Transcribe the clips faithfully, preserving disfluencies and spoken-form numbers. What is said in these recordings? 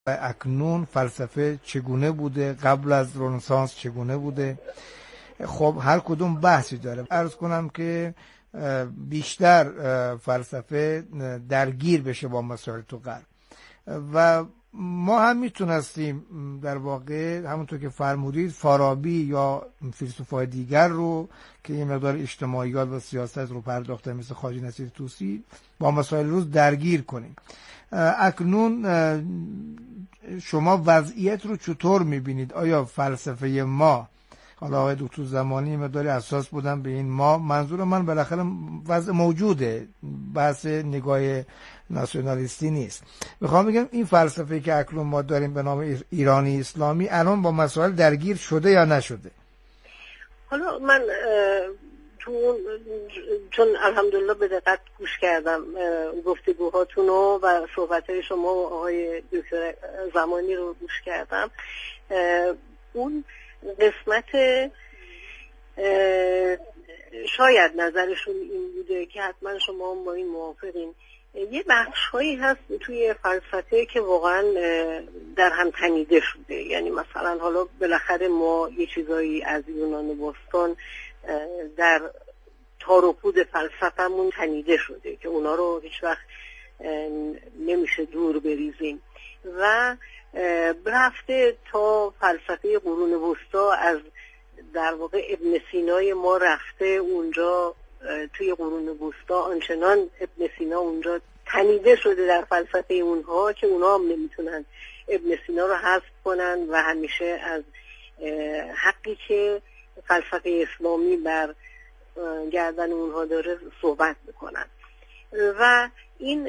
اکنون فلسفه چگونه بوده، قبل از رنسانس چگونه بوده. خب هر کدوم بحثی داره. عرض کنم که بیشتر فلسفه درگیر بشه با مسائل تو غرب و ما هم میتونستیم در واقع همونطور که فرمودید فارابی یا فیلسوفای دیگر رو که یه مقدار اجتماعیات و سیاست رو پرداختن مثل خواجه نصیر طوسی با مسائل روز درگیر کنیم. اکنون شما وضعیت رو چطور میبینید؟ آیا فلسفه ما، حالا آقای دکتر زمانی مقداری اساس بودن به این ما، منظور من بالاخره وضع موجوده، بحث نگاه ناسیونالیستی نیست، میخوام بگم این فلسفه که اکنون ما داریم به نام ایرانی اسلامی الان با مسائل درگیر شده یا نشده؟ حالا من تو چون الحمدلله به دقت گوش کردم گفتگوهاتونو و صحبتهای شما و آقای دکتر زمانی رو گوش کردم، اون قسمت شاید نظرشون این بوده که حتما شما با این موافقین، یه بخش‌هایی هست توی فلسفه که واقعا در هم تنیده شده. یعنی مثلا حالا بالاخره ما یه چیزایی از یونان باستان در تار و پود فلسفه‌مون تنیده شده که اونا رو هیچ وقت نمیشه دور بریزیم و رفته تا فلسفه قرون وسطا. از در واقع ابن سینای ما رفته اونجا توی قرون وسطا، آنچنان ابن سینا اونجا تنیده شده در فلسفه اونها که اونها هم نمیتونن ابن سینا رو حذف کنن و همیشه از حقی که فلسفه اسلامی بر گردن اونها داره صحبت میکنن و این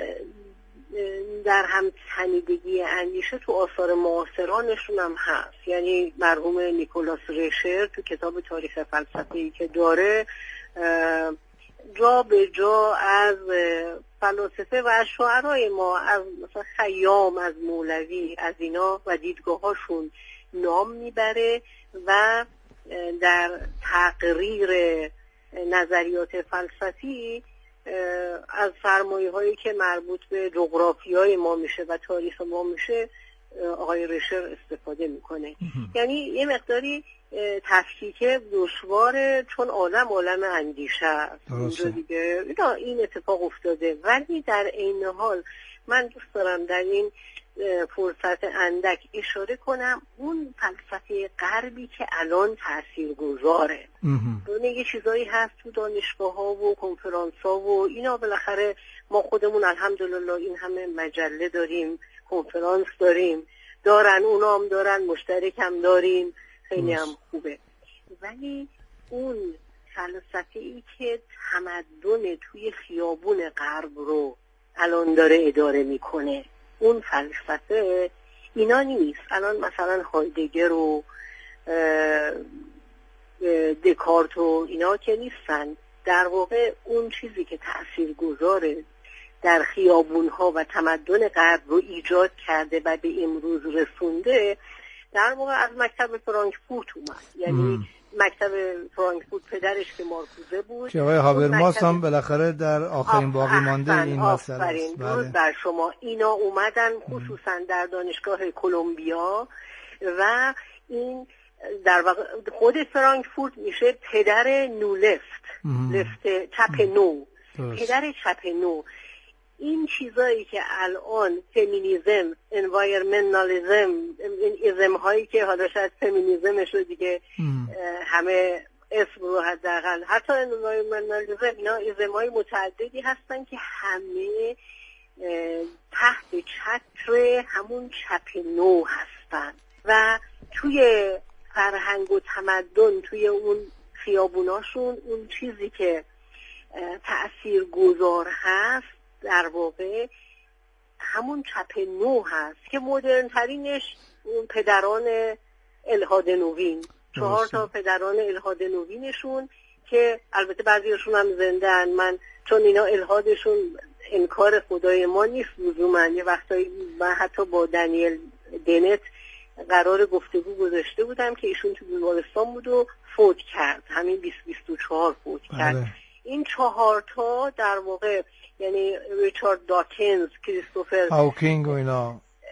در هم تنیدگی اندیشه تو آثار معاصرانشون هم هست. یعنی مرحوم نیکولاس ریشر تو کتاب تاریخ فلسفه‌ای که داره جا به جا از فلاسفه و از شاعرای ما، از مثلا خیام، از مولوی، از اینا و دیدگاهاشون نام میبره و در تقریر نظریات فلسفی از سرمایه هایی که مربوط به جغرافیای ما میشه و تاریخ ما میشه آقای ریشر استفاده میکنه. یعنی یه مقداری تفکیک دشواره چون عالم عالم اندیشه است اونجا دیگه. این اتفاق افتاده، ولی در عین حال من دوست دارم در این فرصت اندک اشاره کنم اون فلسفه غربی که الان تاثیرگذاره. اون یه چیزایی هست تو دانشگاه ها و کنفرانس ها و اینا، بالاخره ما خودمون الحمدلله این همه مجله داریم، کنفرانس داریم، دارن اونا هم دارن، مشترک هم داریم، خیلی هم خوبه. ولی اون فلسفه ای که تمدن توی خیابون غرب رو الان داره اداره میکنه، اون فلسفه اینا نیست. الان مثلا هایدگر و دکارت و اینا که نیستن. در واقع اون چیزی که تأثیر گذاره در خیابونها و تمدن غرب رو ایجاد کرده و به امروز رسونده در واقع از مکتب فرانکفورت اومد. یعنی ام. مکتب فرانکفورت پدرش که مارکوزه بود که آقای هابرماس مکتب... هم بالاخره در آخرین باقی مانده این مسئله است. درود بر شما. اینا اومدن خصوصا در دانشگاه کلمبیا و این در واقع خود فرانکفورت میشه پدر نو لفت، لفت چپ نو، پدر چپ نو. این چیزایی که الان فمینیزم، انوایرمنتالیزم، این ایزم هایی که حالا شاید فمینیزمش رو دیگه همه اسم رو حداقل، حتی انوایرمنتالیزم، اینا ایزم های متعددی هستن که همه تحت چتر همون چپ نو هستن و توی فرهنگ و تمدن، توی اون خیابوناشون اون چیزی که تأثیر گذار هست در واقع همون چپ نو هست که مدرن ترینش اون پدران الحاد نوین، چهار تا پدران الحاد نوینشون که البته بعضیشون هم زنده‌ان. من چون اینا الحادشون انکار خدای ما نیست لزوما، یه وقتایی من حتی با دنیل دنت قرار گفتگو گذاشته بودم که ایشون تو بیمارستان بود و فوت کرد، همین بیست بیست و چهار فوت کرد. بله. این چهار تا در واقع یعنی ریچارد داکنز، کریستوفر هاوکینگ و اینا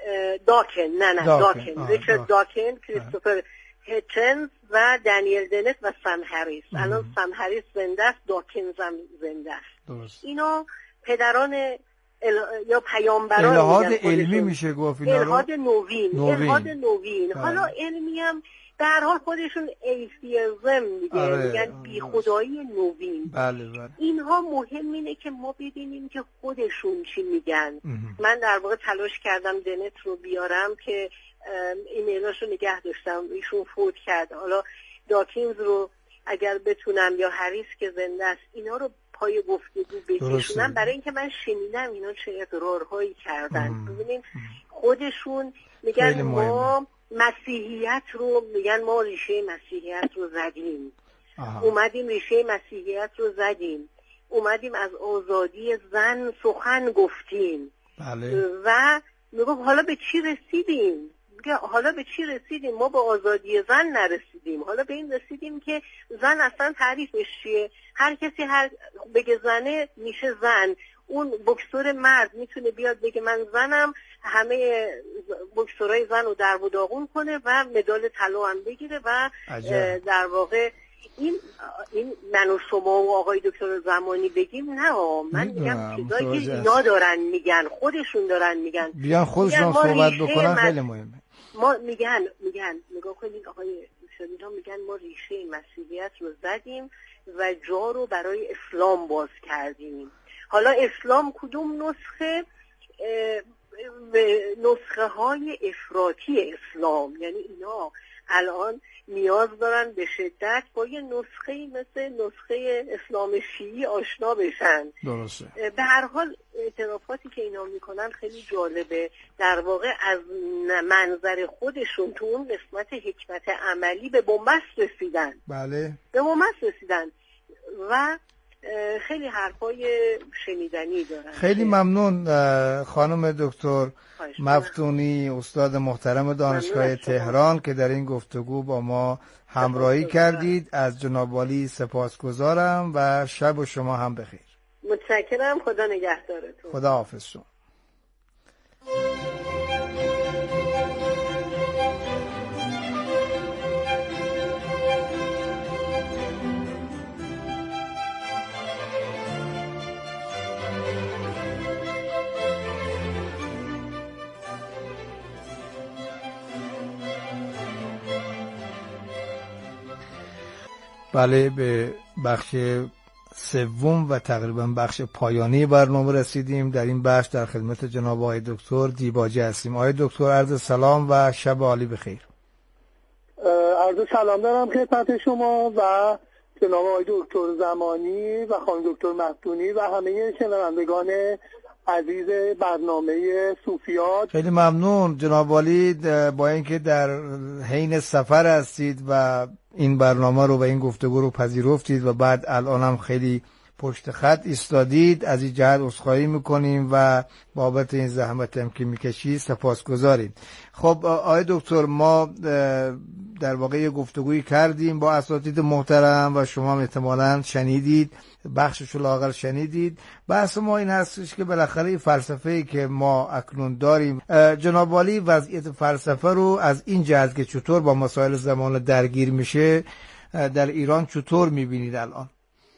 داکن نه نه داکن, داکن. ریچارد داکن، کریستوفر هیچنز و دانیل دنت و سم هریس. الان سم هریس زنده است، داکنز هم زنده است. اینا پدران ال... یا پیامبران الهاد علمی میشه گفت اینا رو. الهاد نوین, نوین. الهاد نوین. بله. حالا علمی هم در حال خودشون ایثیزم میگه، آره. میگن بی خدایی نوین. بله بله. اینها مهم اینه که ما ببینیم که خودشون چی میگن. من در واقع تلاش کردم دنت رو بیارم که ایمیلاشو نگه داشتم، ایشون فوت کرد. حالا داکینز رو اگر بتونم یا هریس که زنده است اینا رو پای گفتگو بکشونم، برای اینکه من شنیدم اینا چه اقرارهایی کردن. ببینیم خودشون میگن ما مسیحیت رو میگن ما ریشه مسیحیت رو زدیم. آها. اومدیم ریشه مسیحیت رو زدیم، اومدیم از آزادی زن سخن گفتیم. بله. و میگم حالا به چی رسیدیم؟ میگه حالا به چی رسیدیم؟ ما به آزادی زن نرسیدیم، حالا به این رسیدیم که زن اصلا تعریفش چیه؟ هر کسی هر بگه زنه میشه زن. اون بوکسور مرد میتونه بیاد بگه من زنم، همه بوکسورای زن رو در و داغون کنه و مدال طلا هم بگیره و عجب. در واقع این این من و شما و آقای دکتر زمانی بگیم نه، من میگم چیزایی که اینا دارن میگن، خودشون دارن میگن، بیان خودشون صحبت بکنن خیلی مهمه. ما میگن میگن نگاه کنید آقای شادینا، میگن ما ریشه مسیحیت رو زدیم و جا رو برای اسلام باز کردیم. حالا اسلام کدوم نسخه؟ نسخه های افراطی اسلام، یعنی اینا الان نیاز دارن به شدت با یه نسخه مثل نسخه اسلام شیعی آشنا بشن. درسته. به هر حال اعترافاتی که اینا میکنن خیلی جالبه، در واقع از منظر خودشون تو اون قسمت حکمت عملی به بنبست رسیدن. بله. به بنبست رسیدن و خیلی حرفای شنیدنی دارن. خیلی ممنون خانم دکتر مفتونی، استاد محترم دانشگاه تهران که در این گفتگو با ما همراهی کردید. از جناب عالی سپاسگزارم و شب و شما هم بخیر. متشکرم. خدا نگهدارتون. خدا حافظ شما. بله، به بخش سوم و تقریبا بخش پایانی برنامه رسیدیم. در این بخش در خدمت جناب آقای دکتر دیباجی هستیم. آقای دکتر عرض سلام و شب عالی بخیر. عرض سلام دارم خدمت شما و جناب آقای دکتر زمانی و خانم دکتر مفتونی و همه شنوندگان عزیز برنامه صوفیات. خیلی ممنون جناب عالی، با اینکه در حین سفر هستید و این برنامه رو و این گفتگو رو پذیرفتید و بعد الان هم خیلی پشت خط ایستادید، از این جهت عذرخواهی میکنیم و بابت این زحمت هم که میکشید سپاسگزاریم. خب آقای دکتر، ما در واقع یه گفتگویی کردیم با اساتید محترم و شما هم احتمالاً شنیدید، بخشش رو لااقل شنیدید. بحث ما این هستش که بالاخره فلسفه‌ای که ما اکنون داریم، جناب عالی وضعیت فلسفه رو از این جهت که چطور با مسائل زمان درگیر میشه در ایران چطور میبینید الان؟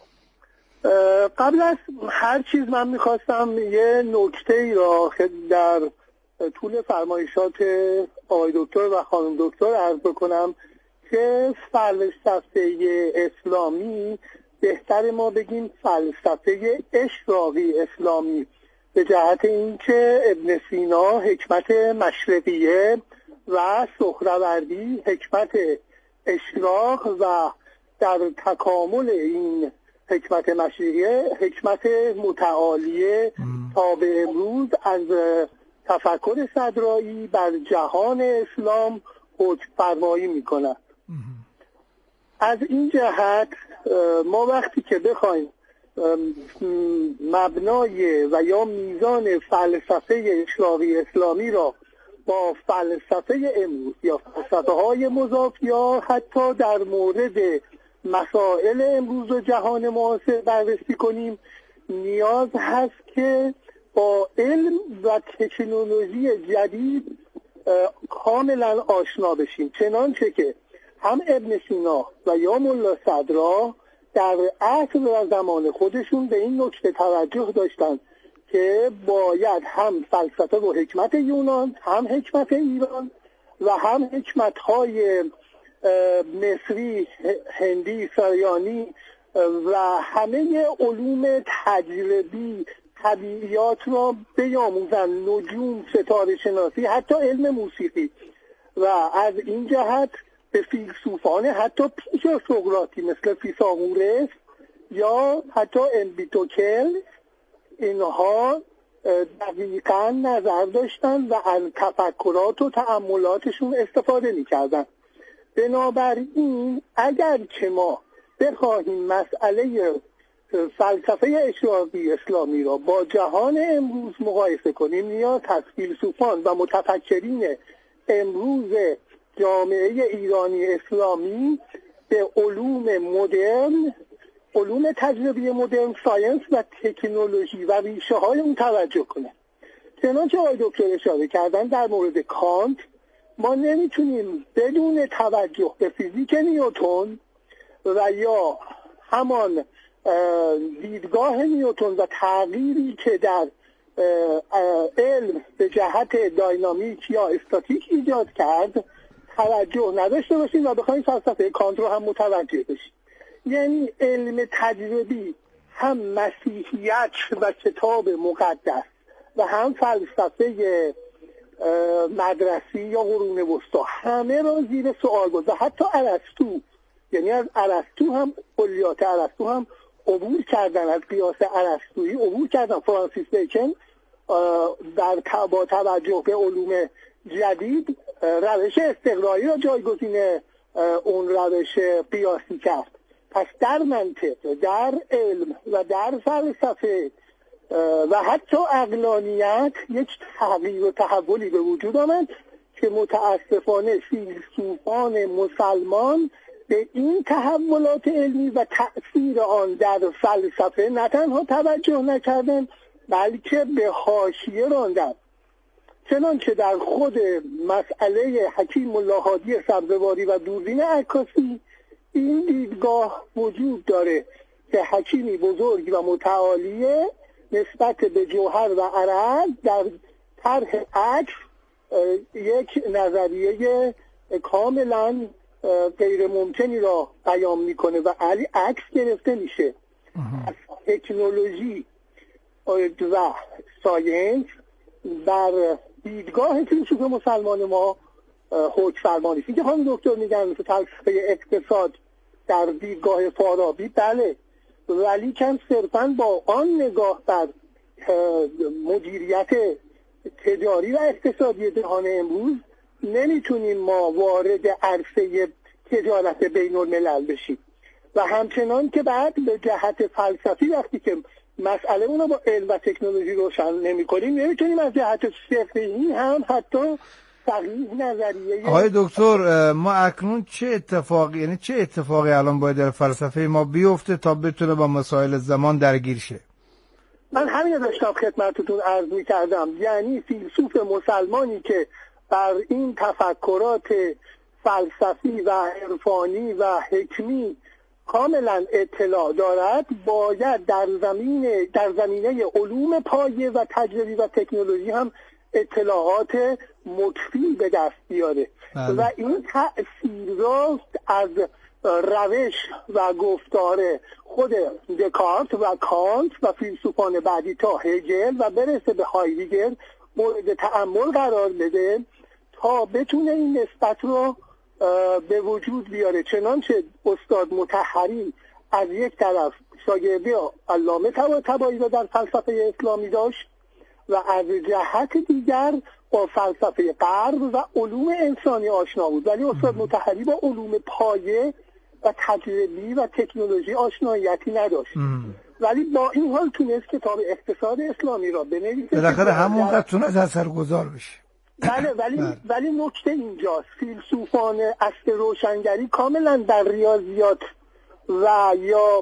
قبل از هر چیز من میخواستم یه نکته ای را در طول فرمایشات آقای دکتر و خانم دکتر عرض بکنم که فلسفه اسلامی، بهتر ما بگیم فلسفه اشراقی اسلامی، به جهت اینکه ابن سینا حکمت مشرقیه و سهروردی حکمت اشراق و در تکامل این حکمت مشرقیه حکمت متعالیه تا به امروز از تفکر صدرایی بر جهان اسلام حکم فرمایی میکنه. از این جهت ما وقتی که بخوایم مبنای و یا میزان فلسفه اشراقی اسلامی را با فلسفه امروز یا فلسفه های مضاف یا حتی در مورد مسائل امروز و جهان معاصر بررسی کنیم، نیاز هست که با علم و تکنولوژی جدید کاملا آشنا بشیم، چنانچه که هم ابن سینا و یا ملا صدرا در عصر و زمان خودشون به این نکته توجه داشتن که باید هم فلسفه و حکمت یونان، هم حکمت ایران و هم حکمت‌های مصری، هندی، سریانی و همه علوم تجربی طبیعیات را بیاموزن، نجوم، ستاره شناسی، حتی علم موسیقی. و از این جهت به فیلسوفان حتی پیش سقراطی مثل فیثاغورس یا حتی امپیدوکل، اینها دقیقاً نظر داشتن و از تفکرات و تأملاتشون استفاده می‌کردن. بنابراین اگر که ما بخواهیم مسئله فلسفه اشراقی اسلامی را با جهان امروز مقایسه کنیم، نیاز هست فیلسوفان و متفکرین امروز جامعه ایرانی اسلامی به علوم مدرن، علوم تجربی مدرن، ساینس و تکنولوژی و ریشه های اون توجه کنه. چنانچه آقای دکتر اشاره کردن در مورد کانت، ما نمیتونیم بدون توجه به فیزیک نیوتن و یا همان دیدگاه نیوتن و تغییری که در علم به جهت داینامیک یا استاتیک ایجاد کرد توجه نداشته باشیم و بخوایم فلسفه کانت رو هم متوجه بشیم. یعنی علم تجربی هم مسیحیت و کتاب مقدس و هم فلسفه مدرسی یا قرون وسطی همه را زیر سوال برد و حتی ارسطو، یعنی از ارسطو هم کلیات ارسطو هم عبور کردن، از قیاس ارسطویی عبور کردن. فرانسیس بیکن در با توجه به علوم جدید روش استقرایی را جایگزین اون روش قیاسی کرد. پس در منطق، در علم و در فلسفه و حتی عقلانیت یک تغییر و تحولی به وجود آمد که متاسفانه فیلسوفان مسلمان به این تحولات علمی و تأثیر آن در فلسفه نه تنها توجه نکردند بلکه به حاشیه راندند. چنانچه در خود مسئله حکیم الله هادی سبزواری و دوربین عکاسی این دیدگاه وجود داره که حکیمی بزرگ و متعالی نسبت به جوهر و عرض در طرح عکس یک نظریه کاملا غیر ممکنی را بیان میکنه و علی عکس گرفته میشه. از تکنولوژی و ساینس بر دیدگاه فیلسوف مسلمان ما حکم فرما نیست. که خانم دکتر میگن فلسفه اقتصاد در دیدگاه فارابی بله، ولی کن صرفاً با آن نگاه بر مدیریت تجاری و اقتصادی جهان امروز نمیتونیم ما وارد عرصه تجارت بین الملل بشیم. و همچنان که بعد به جهت فلسفی وقتی که مسئله اونو با علم و تکنولوژی روشن نمی کنیم نمیتونیم از جهت فقهی هم حتی صحیح نظریه. آقای دکتر، ما اکنون چه اتفاقی یعنی چه اتفاقی الان باید در فلسفه ما بیفته تا بتونه با مسائل زمان درگیر شه؟ من همین داشتم خدمتتون عرض می‌کردم، یعنی فیلسوف مسلمانی که بر این تفکرات فلسفی و عرفانی و حکمی کاملا اطلاع دارد باید در زمینه در زمینه علوم پایه و تجربی و تکنولوژی هم اطلاعات مکفی به دست بیاره. بله. و این تأثیر راست از روش و گفتار خود دکارت و کانت و فیلسوفان بعدی تا هگل و برسه به هایدگر مورد تأمل قرار بده تا بتونه این نسبت رو به وجود بیاره. چنانچه استاد مطهری از یک طرف شاگردی علامه طباطبایی را در فلسفه اسلامی داشت و از جهت دیگر با فلسفه غرب و علوم انسانی آشنا بود، ولی استاد مطهری با علوم پایه و تجربی و تکنولوژی آشناییتی نداشت. ام. ولی با این حال تونست کتاب اقتصاد اسلامی را بنویسه. بالاخره همونقدر تونست اثرگذار بشه. بله ولی ولی نکته اینجاست، فیلسوفان اصل روشنگری کاملا در ریاضیات و یا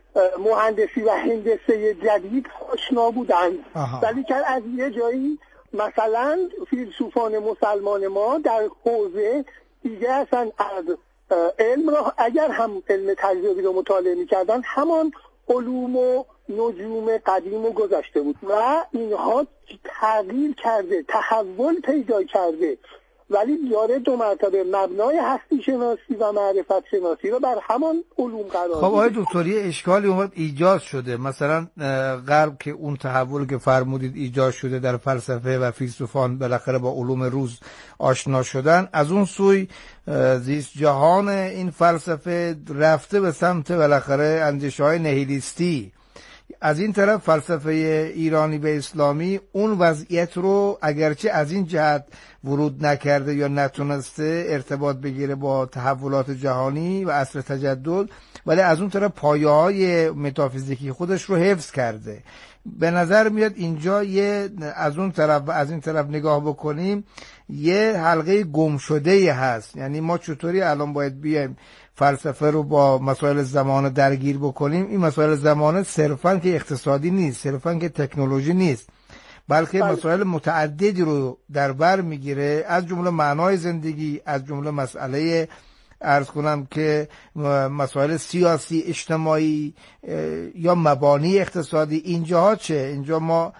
مهندسی و هندسه جدید آشنا بودند، ولی که از یه جایی مثلا فیلسوفان مسلمان ما در حوزه دیگه اصلا از علم را اگر هم علم تجربی رو مطالعه می‌کردن همان علوم و نجوم قدیم و گذشته بود و اینها تغییر کرده، تحول پیدا کرده، ولی داره دو مرتبه مبنای هستی شناسی و معرفت شناسی رو بر همان علوم قرار میده. خب آقای دکتر یه اشکالی اومد ایجاد شده، مثلا غرب که اون تحول که فرمودید ایجاد شده در فلسفه و فیلسوفان بالاخره با علوم روز آشنا شدن، از اون سوی زیست جهان این فلسفه رفته به سمت بالاخره اندیشه‌های نهیلیستی. از این طرف فلسفه ایرانی به اسلامی اون وضعیت رو اگرچه از این جهت ورود نکرده یا نتونسته ارتباط بگیره با تحولات جهانی و عصر تجدد، ولی از اون طرف پایه‌های متافیزیکی خودش رو حفظ کرده. به نظر میاد اینجا یه از اون طرف و از این طرف نگاه بکنیم یه حلقه گم شده هست. یعنی ما چطوری الان باید بیایم فلسفه رو با مسائل زمان درگیر بکنیم؟ این مسائل زمان صرفاً که اقتصادی نیست، صرفاً که تکنولوژی نیست، بلکه بله. مسائل متعددی رو در بر میگیره، از جمله معنای زندگی، از جمله مسئله عرض کنم که مسائل سیاسی، اجتماعی یا مبانی اقتصادی. اینجاها چه؟ اینجا ما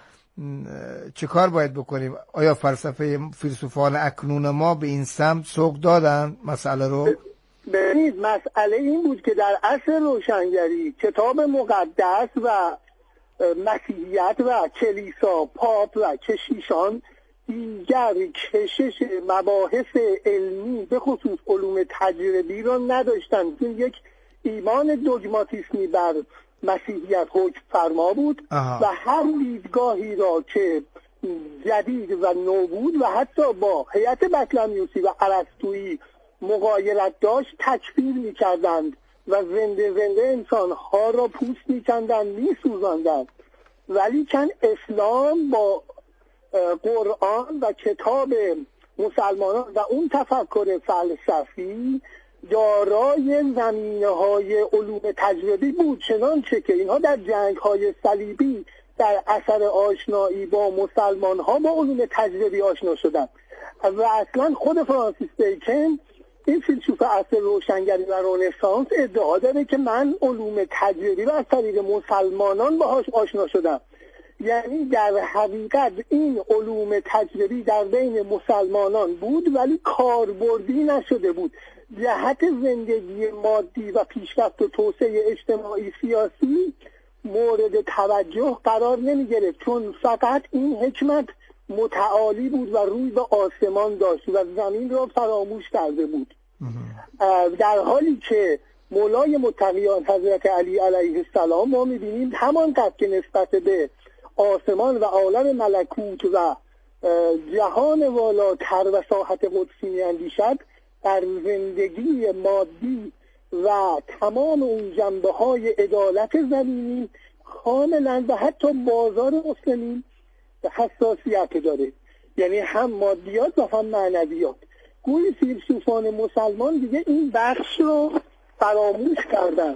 چه کار باید بکنیم؟ آیا فلسفه فیلسوفان اکنون ما به این سمت سوق دادن مسئله رو؟ ببینید مسئله این بود که در عصر روشنگری کتاب مقدس و مسیحیت و کلیسا، پاپ و کشیشان دیگر کشش مباحث علمی به خصوص علوم تجربی را نداشتند. این یک ایمان دوگماتیسمی بر مسیحیت حکم فرما بود آها. و هر دیدگاهی را که جدید و نو بود و حتی با هیئت بطلمیوسی و ارسطویی مغایرت داشت تکفیر می‌کردند و زنده زنده انسان‌ها را پوست می‌کندند، می‌سوزاندند. ولی کن اسلام با قرآن و کتاب مسلمانان و اون تفکر فلسفی دارای زمینه‌های علوم تجربی بود، چنانچه که اینها در جنگ‌های صلیبی در اثر آشنایی با مسلمان‌ها با علوم تجربی آشنا شدند. و اصلا خود فرانسیس بیکن این فیلسوف عصر روشنگری و رنسانس ادعا داره که من علوم تجربی رو از طریق مسلمانان باهاش آشنا شدم. یعنی در حقیقت این علوم تجربی در بین مسلمانان بود ولی کاربردی نشده بود. جهت زندگی مادی و پیشرفت و توسعه اجتماعی سیاسی مورد توجه قرار نمی گرفت، چون فقط این حکمت متعالی بود و روی به آسمان داشت و زمین را فراموش کرده بود. در حالی که مولای متقیان حضرت علی علیه السلام ما می‌بینیم همانقدر که نسبت به آسمان و عالم ملکوت و جهان والاتر و ساحت قدسی می‌اندیشد، در زندگی مادی و تمام اون جنبه‌های عدالت زمینی کاملا و حتی بازار مسلمین حساسیت داره. یعنی هم مادیات و هم معنویات. گویی فیلسوفان مسلمان دیگه این بخش رو فراموش کردن.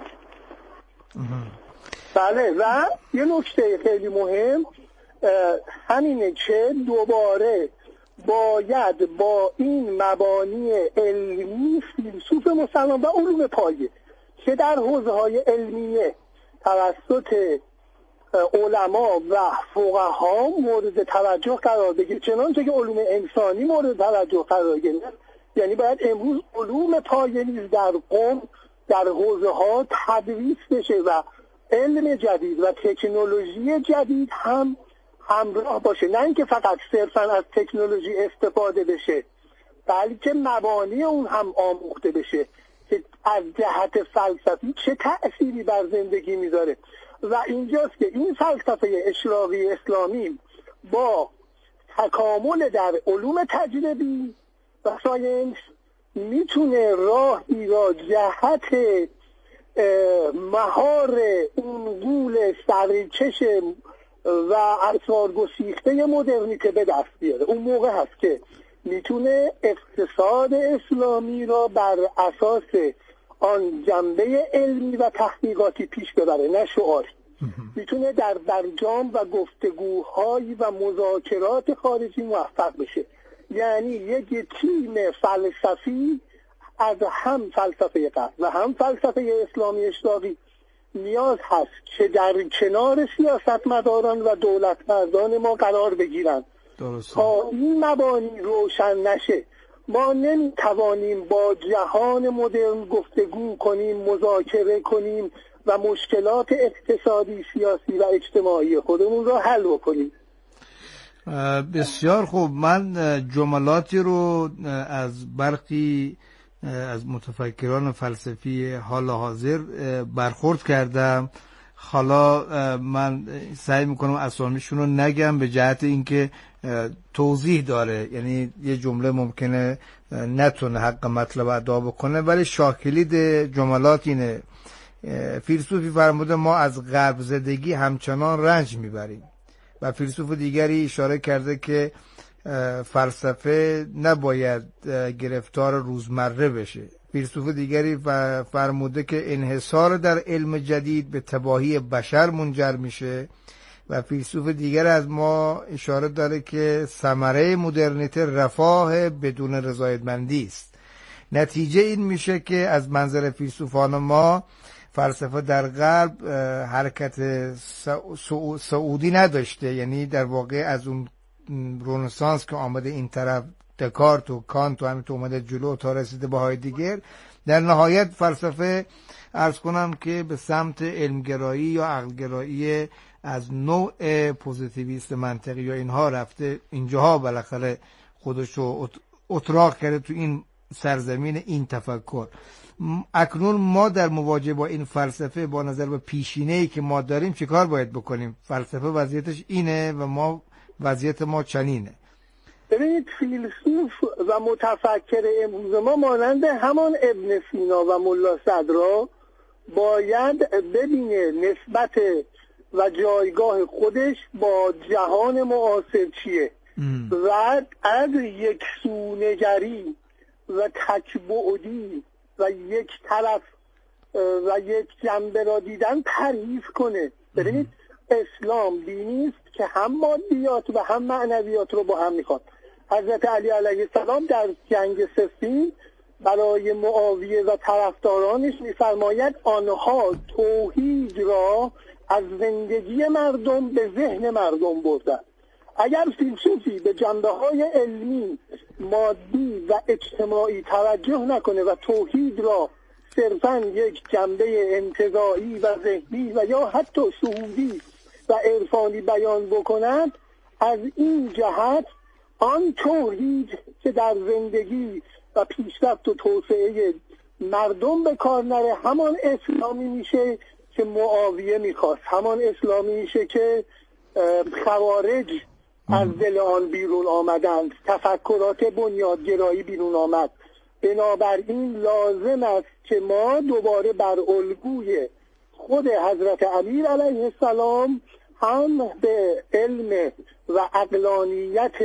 بله. و یه نکته خیلی مهم همینه که دوباره باید با این مبانی علمی فیلسوف مسلمان و علوم پایه که در حوزه‌های علمیه توسط علما و فقها مورد توجه قرار بگیره، چنانچه که علوم انسانی مورد توجه قرار گرفت. یعنی باید امروز علوم پایه نیز در قوم در حوزه ها تدریس بشه و علم جدید و تکنولوژی جدید هم همراه باشه، نه اینکه فقط صرفا از تکنولوژی استفاده بشه بلکه مبانی اون هم آموخته بشه که از جهت فلسفی چه تأثیری بر زندگی میذاره. و اینجاست که این فلسفه اشراقی اسلامی با تکامل در علوم تجربی و ساینس میتونه راهی را جهت مهار اون گول سرکش و اسرار گسیخته مدرنیته به دست بیاره. اون موقع هست که میتونه اقتصاد اسلامی را بر اساس آن جنبه علمی و تحقیقاتی پیش ببره، نه شعاری. میتونه در برجام و گفتگوهای و مذاکرات خارجی موفق بشه. یعنی یک تیم فلسفی از هم فلسفه غرب و هم فلسفه اسلامی اشراقی نیاز هست که در کنار سیاستمداران و دولتمردان ما قرار بگیرن. تا این مبانی روشن نشه ما نمیتوانیم با جهان مدرن گفتگو کنیم، مذاکره کنیم و مشکلات اقتصادی، سیاسی و اجتماعی خودمون را حل بکنیم. بسیار خوب. من جملاتی رو از برخی از متفکران فلسفی حال حاضر برخورد کردم. حالا من سعی میکنم اسامیشون رو نگم به جهت اینکه توضیح داره، یعنی یه جمله ممکنه نتونه حق مطلب ادا بکنه، ولی شاکلید جملات اینه: فیلسوفی فرموده ما از غرب زدگی همچنان رنج میبریم، و فیلسوف دیگری اشاره کرده که فلسفه نباید گرفتار روزمره بشه. فیلسوف دیگری فرموده که انحصار در علم جدید به تباهی بشر منجر میشه، و فیلسوف دیگر از ما اشاره داره که ثمره مدرنیته رفاه بدون رضایتمندی است. نتیجه این میشه که از منظر فیلسوفان ما فلسفه در غرب حرکت سعودی نداشته، یعنی در واقع از اون رنسانس که آمده این طرف، دکارت و کانت و همینطور اومده جلو تا رسیده به های دیگر، در نهایت فلسفه عرض کنم که به سمت علمگرایی یا عقلگرایی از نوع پوزیتیویست منطقی یا اینها رفته. اینجاها بالاخره خودشو اتراق کرده تو این سرزمین این تفکر. اکنون ما در مواجهه با این فلسفه با نظر به پیشینه‌ای که ما داریم چه کار باید بکنیم؟ فلسفه وضعیتش اینه و ما وضعیت ما چنینه. ببینید فیلسوف و متفکر امروز ما مانند همان ابن سینا و ملا صدرا باید ببینه نسبت و جایگاه خودش با جهان معاصر چیه ام. و از یک سونگری و تکبعدی و یک طرف و یک جنبه را دیدن پرهیز کنه. ببینید اسلام دینی است که هم مادیات و هم معنویات رو با هم میخواد. حضرت علی علیه السلام در جنگ صفین برای معاویه و طرفدارانش میفرماید آنها توحید را از زندگی مردم به ذهن مردم بردن. اگر فیلسوفی به جنبه های علمی، مادی و اجتماعی توجه نکنه و توحید را صرفاً یک جنبه انتزاعی و ذهنی و یا حتی شهودی و عرفانی بیان بکند، از این جهت آن توحید که در زندگی و پیشرفت و توسعه مردم به کار نره همان اسلامی میشه که معاویه میخواست، همان اسلامی میشه که خوارج از دل آن بیرون آمدند، تفکرات بنیادگرایی بیرون آمد. بنابراین لازم است که ما دوباره بر الگوی خود حضرت امیر علیه السلام هم به علم و عقلانیت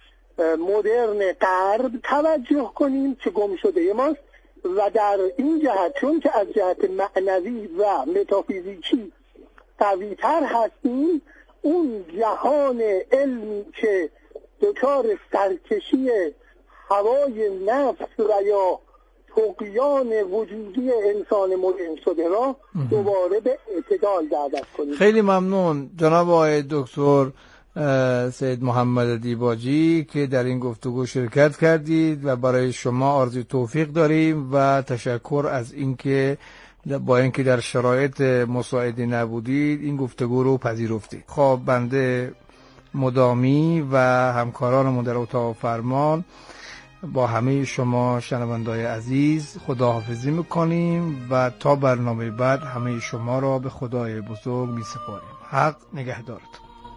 مدرن غرب توجه کنیم که گم شده ماست، و در این جهت چون که از جهت معنوی و متافیزیکی قوی‌تر هستیم، اون جهان علمی که دچار سرکشی هوای نفس و یا طغیان وجودی انسان مدرن شده را دوباره به اعتدال دعوت کنیم. خیلی ممنون جناب آقای دکتر سید محمد دیباجی که در این گفتگو شرکت کردید و برای شما آرزوی توفیق داریم و تشکر از اینکه با اینکه در شرایط مساعدی نبودید این گفتگو رو پذیرفتید. خب بنده مدامی و همکارانمون در اتاق فرمان با همه شما شنوندگان عزیز خداحافظی میکنیم و تا برنامه بعد همه شما را به خدای بزرگ میسپاریم. حق نگهدارتون.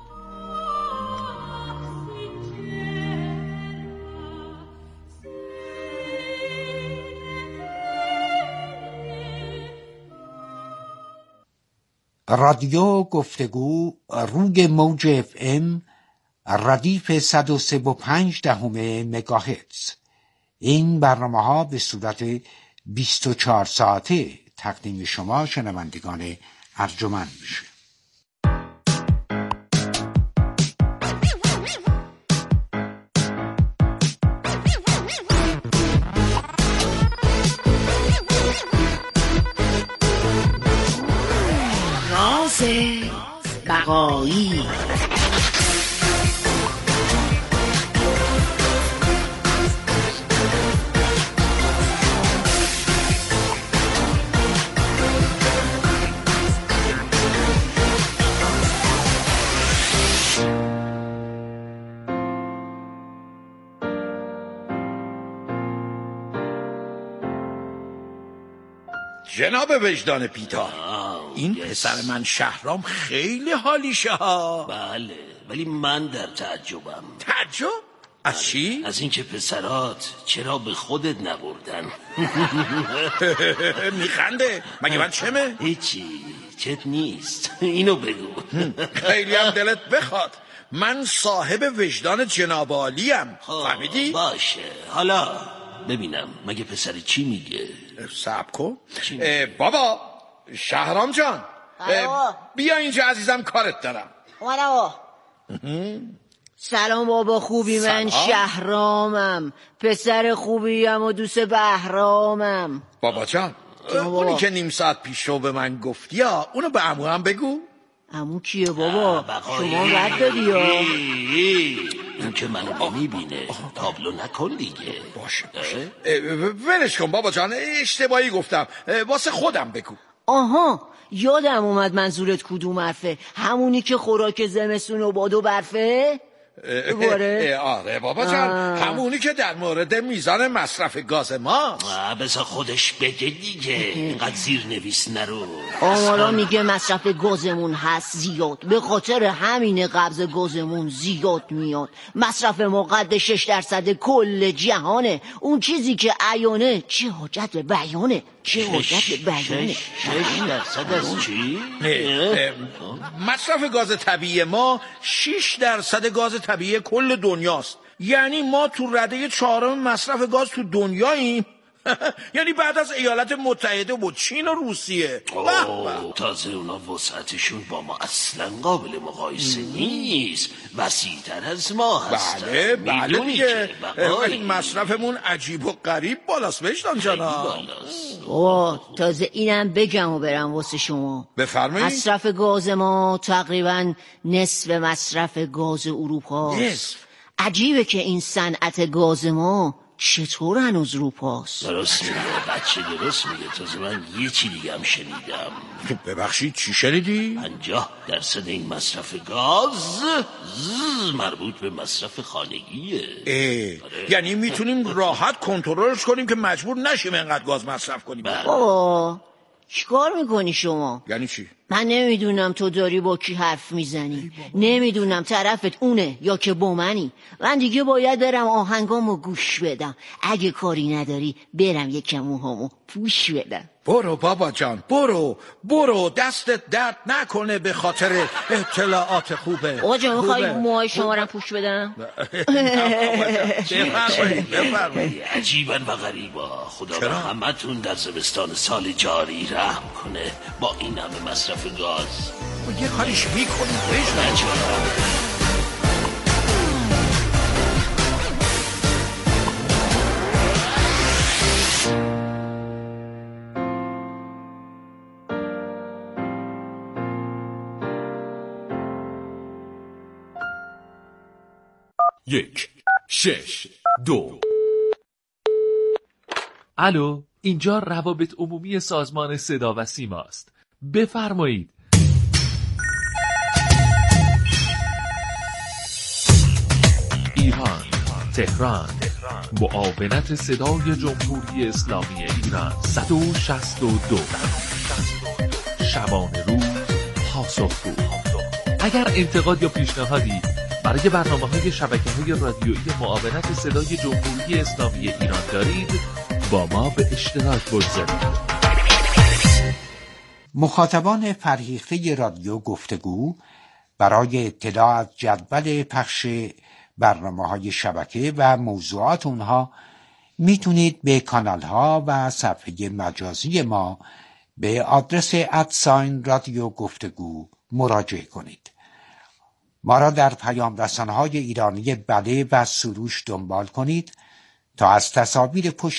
رادیو گفتگو روی موج اف ام ردیف صد و سه و پنج دهم مگاهرتز. این برنامه ها به صورت بیست و چهار ساعته تقدیم شما شنوندگان ارجمند میشه. راز بقایی. جناب وجدان پیتار، این پسر من شهرام خیلی حالیشه ها. بله، ولی من در تعجبم. تعجب؟ از چی؟ از اینکه پسرات چرا به خودت نبردن. میخنده؟ مگه من چمه؟ هیچی، چت نیست. اینو بگو. خیلی هم دلت بخواد، من صاحب وجدان جناب عالیم. فهمیدی؟ باشه، حالا ببینم مگه پسر چی میگه؟ صبر کن. بابا شهرام جان، بیا اینجا عزیزم، کارت دارم. اومدم. سلام بابا، خوبی؟ سلام. من شهرامم، پسر خوبیم و دوست بهرامم. بابا جان، اونی که نیم ساعت پیش رو به من گفتی ها، اونو به عمو هم بگو. عمو کیه بابا؟ شما رد دادی ها؟ این که منو نمیبینه، تابلو نکن دیگه. باشه باشه، ولش کن بابا جان، اشتباهی گفتم، واسه خودم بگو. آها، یادم اومد منظورت کدوم حرفه؟ همونی که خوراک زمستون و باد و برفه؟ آره آره بابا جان، همونی که در مورد میزان مصرف گاز ماست. بذار خودش بگه دیگه، اینقدر زیر نویس نرو. آمارا میگه مصرف گازمون هست زیاد، به خاطر همین قبض گازمون زیاد میاد. مصرف ما قد شش درصد کل جهانه. اون چیزی که عیانه چه حاجت به بیانه، چه حاجت به بیانه. شش درصد از چی؟ مصرف گاز طبیعی ما شش درصد گاز طبیعی کل دنیاست. یعنی ما تو رده چهارم مصرف گاز تو دنیاییم. یعنی بعد از ایالات متحده و چین و روسیه. تازه اونا وسعتشون با ما اصلا قابل مقایسه نیست، وسیع‌تر از ما هستن. بله بله دیگه، ولی مصرفمون عجیب و غریب بالاست وجدان جانا. اوه، تازه اینم بگم و برم واسه شما. بفرمایید. مصرف گاز ما تقریبا نصف مصرف گاز اروپا. نصف؟ عجیبه که این صنعت گاز ما چطور هنوز رو پاست. درست میگه بچه، درست میگه. تازه من یه چی دیگه هم شنیدم. ببخشید چی شنیدی؟ پنجاه درصد این مصرف گاز زز مربوط به مصرف خانگیه. آره. یعنی میتونیم راحت کنترلش کنیم که مجبور نشیم اینقدر گاز مصرف کنیم. بابا چیکار میکنی شما؟ یعنی چی؟ من نمیدونم تو داری با کی حرف میزنی، نمیدونم طرفت اونه یا که با منی. من دیگه باید برم آهنگامو گوش بدم. اگه کاری نداری برم یکم موهامو پوش بدم. برو بابا جان، برو برو، دستت درد نکنه به خاطر اطلاعات خوبه. آقا جان میخوایی موهای شما رو پوش بدم؟ بفرمایید بفرمایید. عجیبن و غریبا. خدا به همتون در زمستان سال جاری رحم کنه با این همه مصرف گاز. یه کاریش میکنیم وجدان جانا. یک شش دو. الو، اینجا روابط عمومی سازمان صدا و سیما است. بفرمایید. ایران، تهران، معاونت صدای جمهوری اسلامی ایران. صد و شصت و دو. شبانه روز پاسخگو. اگر انتقاد یا پیشنهادی برای برنامه‌های شبکه‌های رادیویی معاونت صدای جمهوری اسلامی ایران دارید، با ما به اشتراک بگذارید. مخاطبان فرهیخته رادیو گفتگو برای اطلاع از جدول پخش برنامه‌های شبکه و موضوعات اونها میتونید به کانال ها و صفحه مجازی ما به آدرس ادساین رادیو گفتگو مراجعه کنید. ما را در پیام رسانه‌های ایرانی بله و سروش دنبال کنید تا از تصاویر پشت